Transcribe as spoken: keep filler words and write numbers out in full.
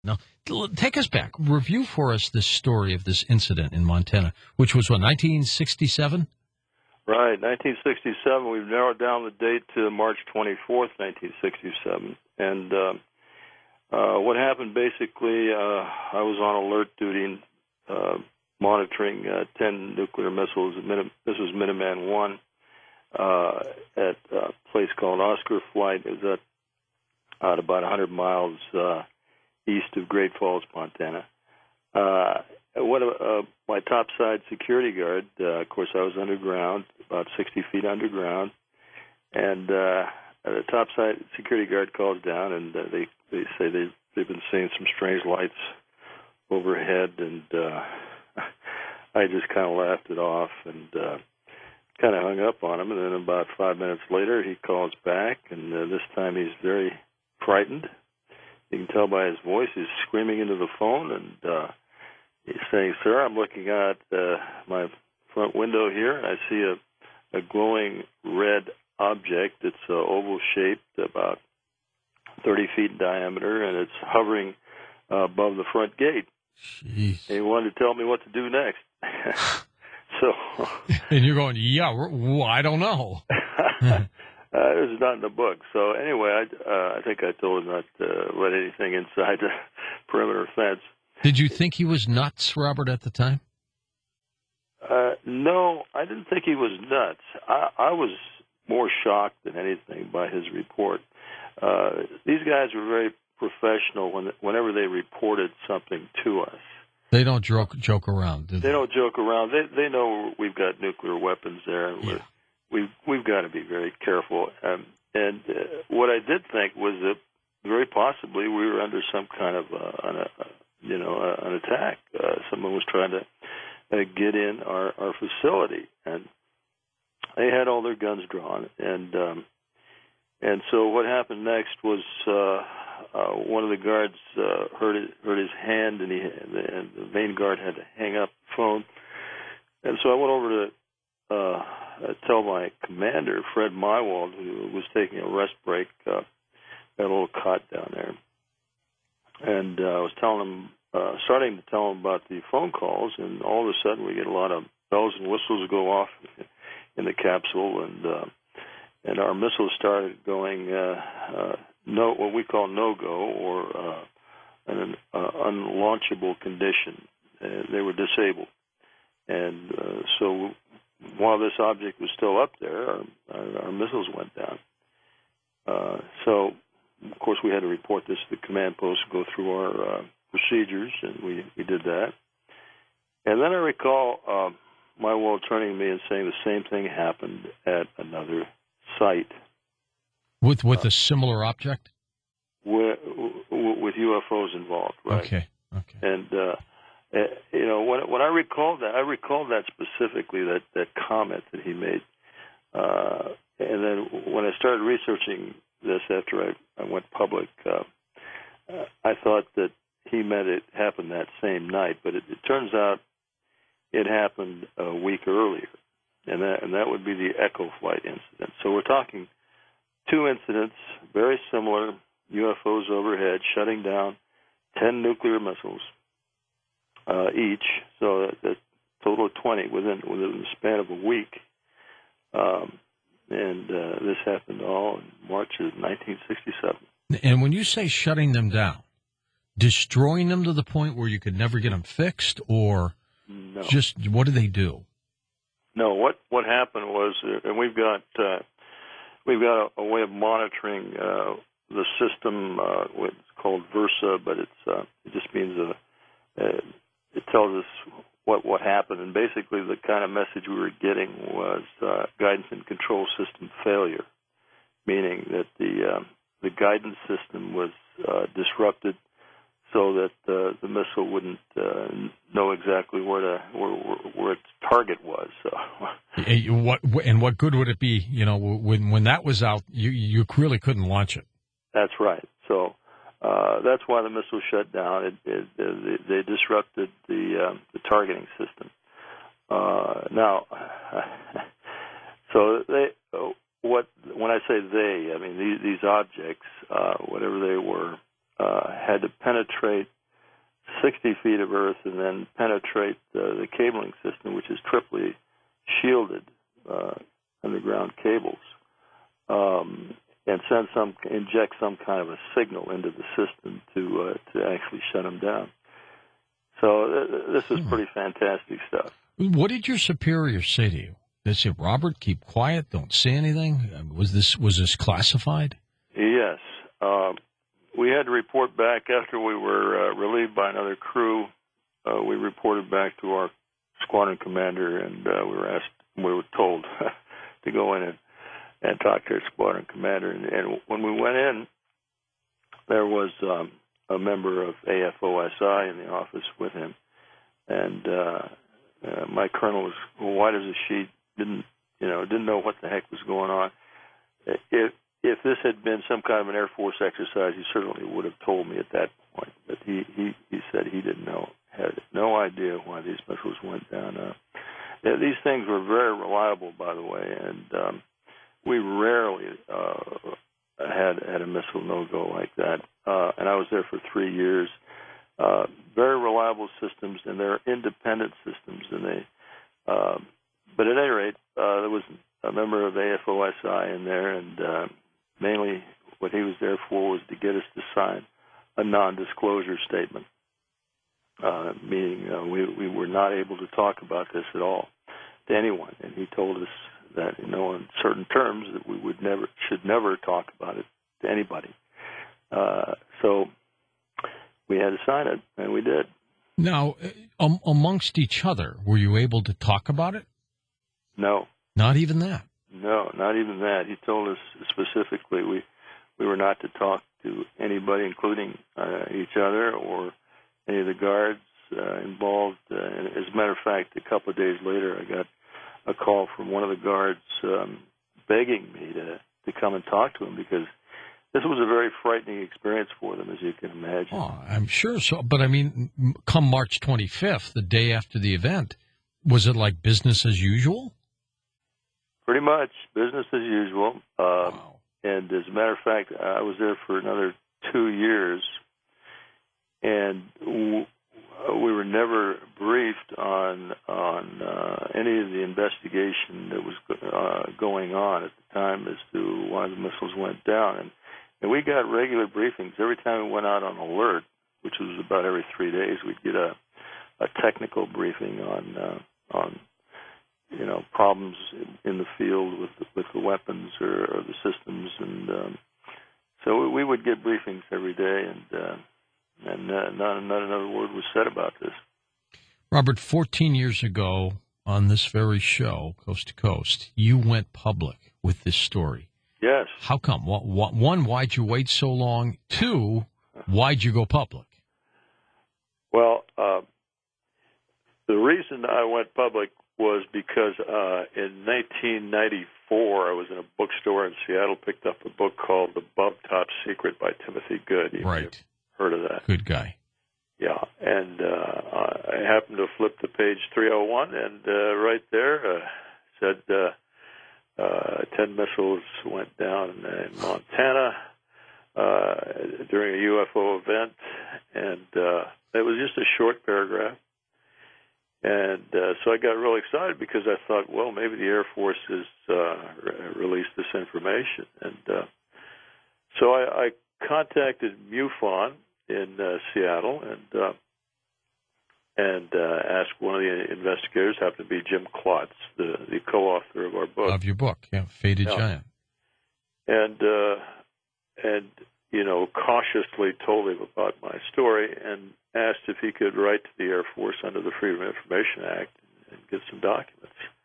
Now, l- take us back. Review for us this story of this incident in Montana, which was, what, nineteen sixty-seven? Right, nineteen sixty-seven. We've narrowed down the date to March twenty-fourth, nineteen sixty-seven. And uh, uh, what happened, basically, uh, I was on alert duty uh, monitoring uh, ten nuclear missiles. This was Minuteman one uh, at a place called Oscar Flight. It was at, at about one hundred miles uh, east of Great Falls, Montana. Uh, what uh, my topside security guard, uh, of course, I was underground, about sixty feet underground, and uh, the topside security guard calls down, and uh, they they say they they've been seeing some strange lights overhead, and uh, I just kind of laughed it off and uh, kind of hung up on him. And then about five minutes later, he calls back, and uh, this time he's very frightened. You can tell by his voice; he's screaming into the phone, and uh, he's saying, "Sir, I'm looking out uh, my front window here, and I see a, a glowing red object. It's uh, oval-shaped, about thirty feet in diameter, and it's hovering uh, above the front gate." Jeez. And he wanted to tell me what to do next. so, and you're going, yeah, well, I don't know. uh, this is not in the book. So anyway, I, uh, I think I told him not to let anything inside the perimeter fence. Did you think he was nuts, Robert, at the time? Uh, no, I didn't think he was nuts. I, I was more shocked than anything by his report. Uh, these guys were very professional when, whenever they reported something to us. They don't joke, joke around, do they? They don't joke around. They they know we've got nuclear weapons there. And yeah. We've, we've got to be very careful. Um, and uh, what I did think was that very possibly we were under some kind of uh, an, uh, you know, uh, an attack. Uh, someone was trying to uh, get in our, our facility, and they had all their guns drawn. And um, and so what happened next was uh, uh, one of the guards uh, hurt his, hurt his hand, and he and the main guard had to hang up the phone. And so I went over to uh, tell my commander, Fred Mywald, who was taking a rest break, uh, at a little cot down there. And uh, I was telling him, uh, starting to tell him about the phone calls, and all of a sudden we get a lot of bells and whistles go off in the capsule, and uh, and our missiles started going uh, uh, no, what we call no-go, or uh, an uh, unlaunchable condition. Uh, they were disabled, and uh, so while this object was still up there, our, our, our missiles went down. Uh, so. Of course, we had to report this to the command post, go through our uh, procedures, and we, we did that. And then I recall uh, my wall turning to me and saying the same thing happened at another site. With with uh, a similar object? With, with U F Os involved, right? Okay, okay. And, uh, you know, when, when I recalled that, I recalled that specifically, that, that comment that he made. Uh, and then when I started researching this after I, I went public, uh, uh, I thought that he meant it happened that same night, but it, it turns out it happened a week earlier, and that, and that would be the Echo Flight incident. So we're talking two incidents, very similar, U F Os overhead, shutting down ten nuclear missiles uh, each, so a, a total of twenty within, within the span of a week. Um, And uh, this happened all in March of nineteen sixty-seven. And when you say shutting them down, destroying them to the point where you could never get them fixed, or no. just what do they do? No, what what happened was, uh, and we've got uh, we've got a, a way of monitoring uh, the system. Uh, it's called Versa, but it's uh, it just means uh, uh, it tells us what what happened, and basically the kind of message we were getting was uh, guidance and control system failure, meaning that the uh, the guidance system was uh, disrupted, so that uh, the missile wouldn't uh, know exactly where to where, where its target was. So, what and what good would it be? You know, when when that was out, you you really couldn't launch it. That's right. So. Uh, that's why the missile shut down. It, it, it, they disrupted the um, the targeting system. Uh, now, so they what when I say they, I mean these, these objects, uh, whatever they were, uh, had to penetrate sixty feet of earth and then penetrate uh, the cabling system, which is triply shielded uh, underground cables, um, and send some, inject some kind of a signal into the system to uh, to actually shut them down. So uh, this is pretty fantastic stuff. What did your superiors say to you? They said, "Robert, keep quiet, don't say anything." Was this was this classified? Yes, uh, we had to report back after we were uh, relieved by another crew. Uh, we reported back to our squadron commander, and uh, we were asked, we were told to go in and, and talk to our squadron commander. And, and when we went in, there was um, a member of A F O S I in the office with him, and uh, uh, my colonel was white as a sheet. Didn't you know? Didn't know what the heck was going on. If if this had been some kind of an Air Force exercise, he certainly would have told me at that point. But he he, he said he didn't know, had no idea why these missiles went down. Uh, yeah, these things were very reliable, by the way, and um, we rarely uh, had had a missile no go like that. Uh, and I was there for three years. Uh, very reliable systems, and they're independent systems, and they. Uh, But at any rate, uh, there was a member of A F O S I in there, and uh, mainly what he was there for was to get us to sign a non-disclosure statement, uh, meaning uh, we, we were not able to talk about this at all to anyone. And he told us that, you know, in certain terms, that we would never, should never talk about it to anybody. Uh, so we had to sign it, and we did. Now, um, amongst each other, were you able to talk about it? No. Not even that? No, not even that. He told us specifically we we were not to talk to anybody, including uh, each other or any of the guards uh, involved. Uh, and as a matter of fact, a couple of days later, I got a call from one of the guards um, begging me to, to come and talk to him because this was a very frightening experience for them, as you can imagine. Oh, I'm sure so. But, I mean, come March twenty-fifth, the day after the event, was it like business as usual? Pretty much business as usual. Um, Wow. And as a matter of fact, I was there for another two years, and w- we were never briefed on on uh, any of the investigation that was uh, going on at the time as to why the missiles went down. And, and we got regular briefings every time we went out on alert, which was about every three days. We'd get a, a technical briefing on uh, on. you know, problems in the field with the, with the weapons or, or the systems, and um, so we would get briefings every day, and uh, and uh, not, not another word was said about this. Robert, fourteen years ago on this very show, Coast to Coast, you went public with this story. Yes. How come? One, why'd you wait so long? Two, why'd you go public? Well, uh, the reason I went public was because uh, in nineteen ninety-four, I was in a bookstore in Seattle, picked up a book called The Bump Top Secret by Timothy Good. You've Right. heard of that? Good guy. Yeah, and uh, I happened to flip to page three oh one, and uh, right there uh, said uh, uh, ten missiles went down in Montana uh, during a U F O event, and uh, it was just a short paragraph. And uh, so I got really excited because I thought, well, maybe the Air Force has uh, re- released this information. And uh, so I, I contacted MUFON in uh, Seattle and uh, and uh, asked one of the investigators, happened to be Jim Klotz, the, the co-author of our book. Of your book, yeah, Faded Yeah. Giant. And, uh, and, you know, cautiously told him about my story and asked if he could write to the Air Force under the Freedom of Information Act and get some documents.